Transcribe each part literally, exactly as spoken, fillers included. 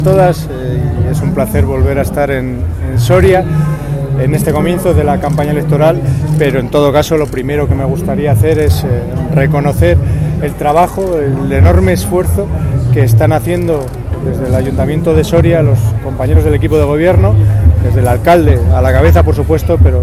Todas, eh, y es un placer volver a estar en, en Soria en este comienzo de la campaña electoral, pero en todo caso lo primero que me gustaría hacer es eh, reconocer el trabajo, el enorme esfuerzo que están haciendo desde el Ayuntamiento de Soria los compañeros del equipo de gobierno, desde el alcalde a la cabeza por supuesto, pero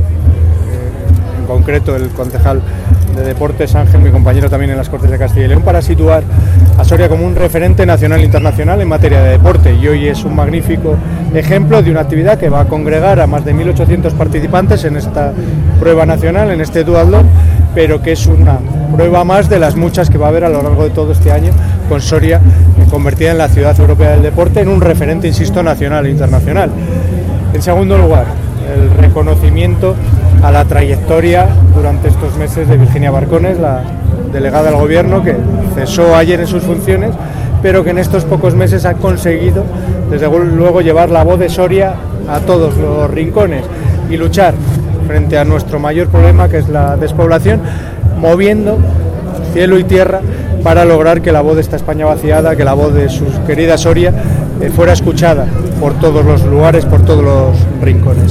eh, en concreto el concejal de Deportes Ángel, mi compañero también en las Cortes de Castilla y León, para situar a Soria como un referente nacional e internacional en materia de deporte, y hoy es un magnífico ejemplo de una actividad que va a congregar a más de mil ochocientos participantes en esta prueba nacional, en este duatlón, pero que es una prueba más de las muchas que va a haber a lo largo de todo este año, con Soria convertida en la ciudad europea del deporte, en un referente, insisto, nacional e internacional. En segundo lugar, el reconocimiento a la trayectoria durante estos meses de Virginia Barcones, la delegada del Gobierno, que cesó ayer en sus funciones, pero que en estos pocos meses ha conseguido, desde luego, llevar la voz de Soria a todos los rincones y luchar frente a nuestro mayor problema, que es la despoblación, moviendo cielo y tierra para lograr que la voz de esta España vaciada, que la voz de su querida Soria eh, fuera escuchada por todos los lugares, por todos los rincones.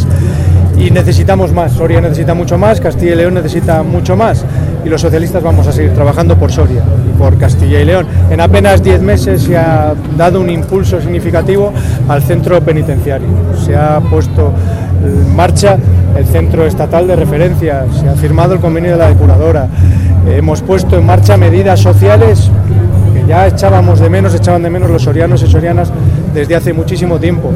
Y necesitamos más, Soria necesita mucho más, Castilla y León necesita mucho más, y los socialistas vamos a seguir trabajando por Soria y por Castilla y León. En apenas diez meses se ha dado un impulso significativo al centro penitenciario, se ha puesto en marcha el centro estatal de referencia, se ha firmado el convenio de la depuradora, hemos puesto en marcha medidas sociales que ya echábamos de menos, echaban de menos los sorianos y sorianas desde hace muchísimo tiempo.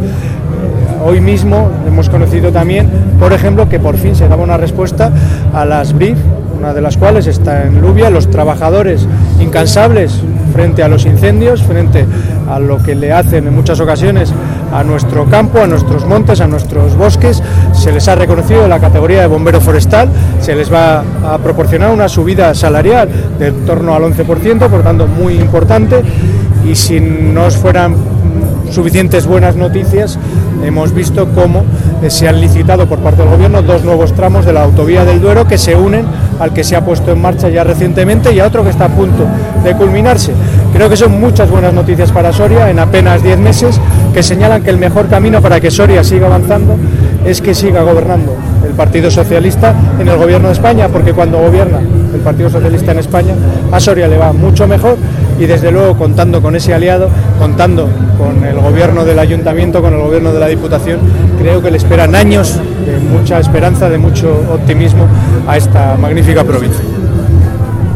Hoy mismo hemos conocido también, por ejemplo, que por fin se daba una respuesta a las B R I F, una de las cuales está en Lubia, los trabajadores incansables frente a los incendios, frente a lo que le hacen en muchas ocasiones a nuestro campo, a nuestros montes, a nuestros bosques. Se les ha reconocido la categoría de bombero forestal, se les va a proporcionar una subida salarial de en torno al once por ciento, por tanto muy importante, y si no fueran suficientes buenas noticias, hemos visto cómo se han licitado por parte del Gobierno dos nuevos tramos de la autovía del Duero que se unen al que se ha puesto en marcha ya recientemente y a otro que está a punto de culminarse. Creo que son muchas buenas noticias para Soria en apenas diez meses, que señalan que el mejor camino para que Soria siga avanzando es que siga gobernando el Partido Socialista en el Gobierno de España, porque cuando gobierna el Partido Socialista en España, a Soria le va mucho mejor, y desde luego contando con ese aliado, contando con el Gobierno del Ayuntamiento, con el Gobierno de la Diputación, creo que le esperan años de mucha esperanza, de mucho optimismo a esta magnífica provincia.